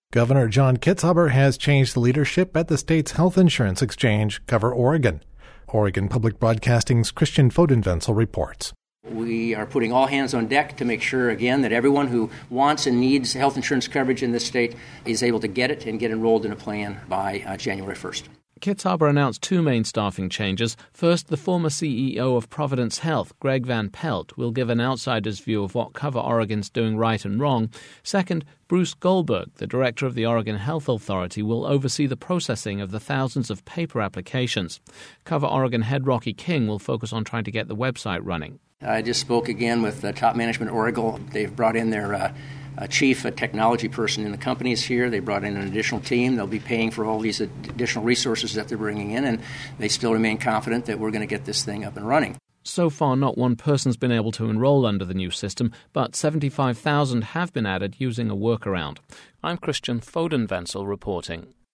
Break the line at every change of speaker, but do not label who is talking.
Governor John Kitzhaber has changed the leadership at the state's health insurance exchange, Cover Oregon. Oregon Public Broadcasting's Christian Fodenvenzel reports.
We are putting all hands on deck to make sure, again, that everyone who wants and needs health insurance coverage in this state is able to get it and get enrolled in a plan by January 1st.
Kitzhaber announced two main staffing changes. First, the former CEO of Providence Health, Greg Van Pelt, will give an outsider's view of what Cover Oregon's doing right and wrong. Second, Bruce Goldberg, the director of the Oregon Health Authority, will oversee the processing of the thousands of paper applications. Cover Oregon head Rocky King will focus on trying to get the website running.
I just spoke again with the top management at Oracle. They've brought in their chief technology person in the companies here. They brought in an additional team. They'll be paying for all these additional resources that they're bringing in, and they still remain confident that we're going to get this thing up and running.
So far, not one person's been able to enroll under the new system, but 75,000 have been added using a workaround. I'm Christian Fodenvenzel reporting.